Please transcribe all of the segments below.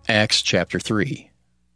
Acts chapter 3.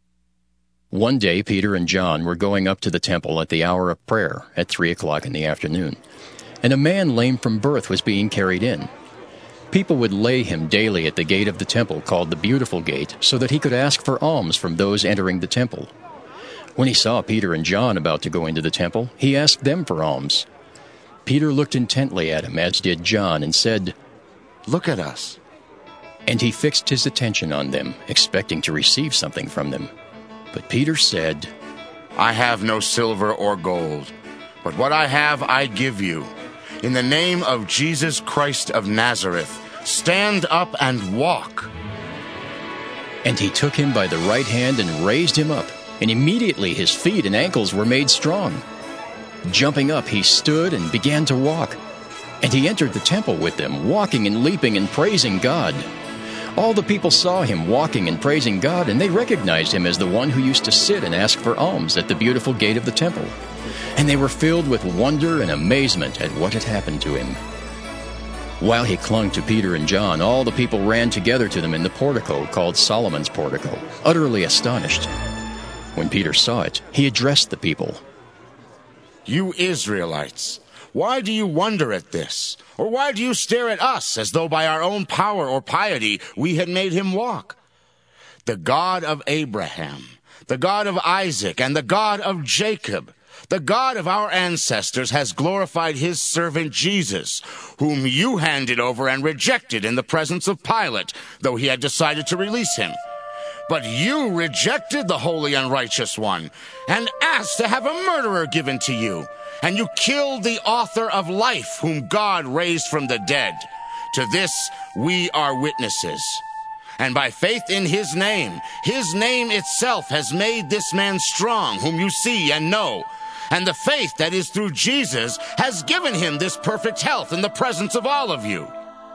One day Peter and John were going up to the temple at the hour of prayer at 3 o'clock in the afternoon, and a man lame from birth was being carried in. People would lay him daily at the gate of the temple called the Beautiful Gate, so that he could ask for alms from those entering the temple. When he saw Peter and John about to go into the temple, he asked them for alms. Peter looked intently at him, as did John, and said, "Look at us." And he fixed his attention on them, expecting to receive something from them. But Peter said, "I have no silver or gold, but what I have I give you. In the name of Jesus Christ of Nazareth, stand up and walk." And he took him by the right hand and raised him up, and immediately his feet and ankles were made strong. Jumping up, he stood and began to walk. And he entered the temple with them, walking and leaping and praising God. All the people saw him walking and praising God, and they recognized him as the one who used to sit and ask for alms at the Beautiful Gate of the temple. And they were filled with wonder and amazement at what had happened to him. While he clung to Peter and John, all the people ran together to them in the portico called Solomon's portico, utterly astonished. When Peter saw it, he addressed the people. "You Israelites, why do you wonder at this? Or why do you stare at us as though by our own power or piety we had made him walk? The God of Abraham, the God of Isaac, and the God of Jacob, the God of our ancestors, has glorified his servant Jesus, whom you handed over and rejected in the presence of Pilate, though he had decided to release him. But you rejected the holy and righteous one, and asked to have a murderer given to you. And you killed the author of life, whom God raised from the dead. To this we are witnesses. And by faith in his name itself has made this man strong, whom you see and know. And the faith that is through Jesus has given him this perfect health in the presence of all of you.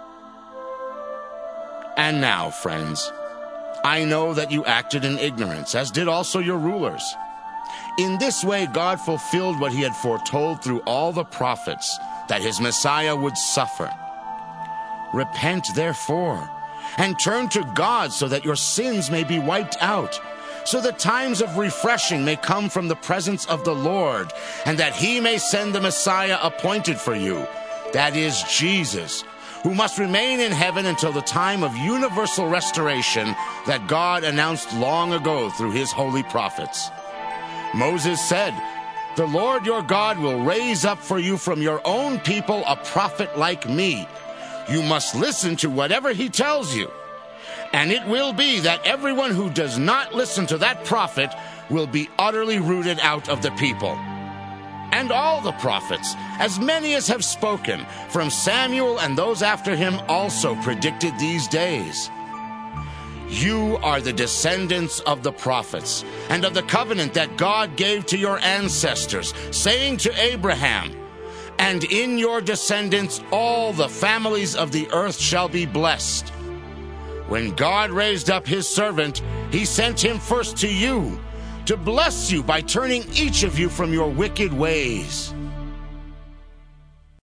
And now, friends, I know that you acted in ignorance, as did also your rulers. In this way, God fulfilled what he had foretold through all the prophets, that his Messiah would suffer. Repent, therefore, and turn to God so that your sins may be wiped out, so that times of refreshing may come from the presence of the Lord, and that he may send the Messiah appointed for you, that is Jesus, who must remain in heaven until the time of universal restoration that God announced long ago through his holy prophets. Moses said, "The Lord your God will raise up for you from your own people a prophet like me. You must listen to whatever he tells you. And it will be that everyone who does not listen to that prophet will be utterly rooted out of the people." And all the prophets, as many as have spoken, from Samuel and those after him, also predicted these days. You are the descendants of the prophets, and of the covenant that God gave to your ancestors, saying to Abraham, "And in your descendants all the families of the earth shall be blessed." When God raised up his servant, he sent him first to you, to bless you by turning each of you from your wicked ways.